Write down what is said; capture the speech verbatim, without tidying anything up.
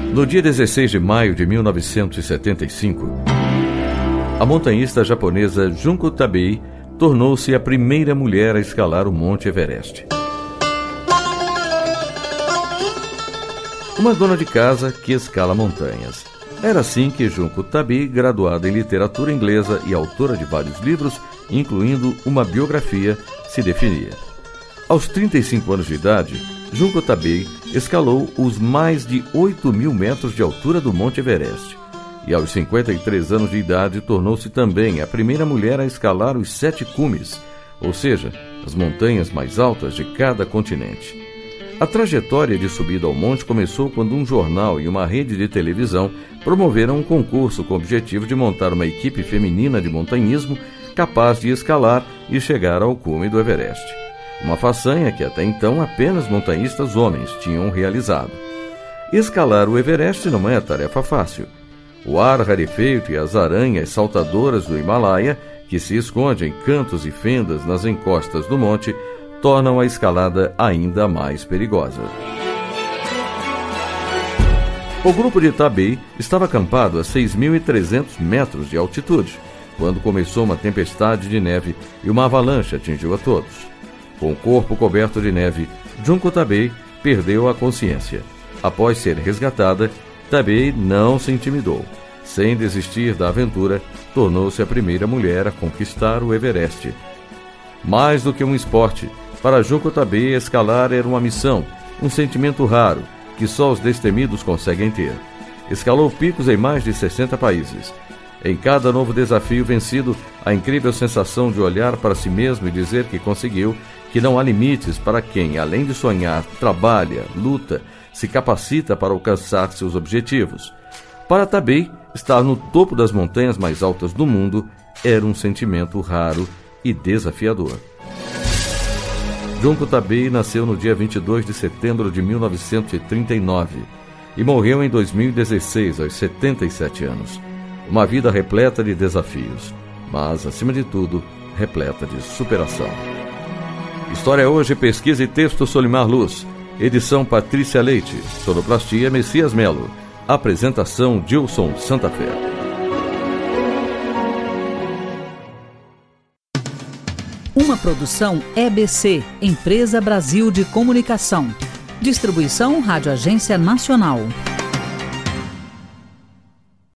No dia dezesseis de maio de mil novecentos e setenta e cinco, a montanhista japonesa Junko Tabei tornou-se a primeira mulher a escalar o Monte Everest. Uma dona de casa que escala montanhas. Era assim que Junko Tabei, graduada em literatura inglesa e autora de vários livros, incluindo uma biografia, se definia. Aos trinta e cinco anos de idade, Junko Tabei escalou os mais de oito mil metros de altura do Monte Everest. E aos cinquenta e três anos de idade tornou-se também a primeira mulher a escalar os sete cumes, ou seja, as montanhas mais altas de cada continente. A trajetória de subida ao monte começou quando um jornal e uma rede de televisão promoveram um concurso com o objetivo de montar uma equipe feminina de montanhismo capaz de escalar e chegar ao cume do Everest. Uma façanha que até então apenas montanhistas homens tinham realizado. Escalar o Everest não é tarefa fácil. O ar rarefeito e as aranhas saltadoras do Himalaia, que se escondem em cantos e fendas nas encostas do monte, tornam a escalada ainda mais perigosa. O grupo de Tabei estava acampado a seis mil e trezentos metros de altitude, quando começou uma tempestade de neve e uma avalanche atingiu a todos. Com o corpo coberto de neve, Junko Tabei perdeu a consciência. Após ser resgatada, Tabei não se intimidou. Sem desistir da aventura, tornou-se a primeira mulher a conquistar o Everest. Mais do que um esporte, para Junko Tabei escalar era uma missão, um sentimento raro, que só os destemidos conseguem ter. Escalou picos em mais de sessenta países. Em cada novo desafio vencido, a incrível sensação de olhar para si mesmo e dizer que conseguiu, que não há limites para quem, além de sonhar, trabalha, luta, se capacita para alcançar seus objetivos. Para Tabei, estar no topo das montanhas mais altas do mundo era um sentimento raro e desafiador. Junko Tabei nasceu no dia vinte e dois de setembro de mil novecentos e trinta e nove e morreu em dois mil e dezesseis, aos setenta e sete anos. Uma vida repleta de desafios, mas, acima de tudo, repleta de superação. História Hoje, pesquisa e texto Solimar Luz. Edição Patrícia Leite. Sonoplastia Messias Melo. Apresentação Dilson Santa Fé. Uma produção E B C, Empresa Brasil de Comunicação. Distribuição Rádio Agência Nacional.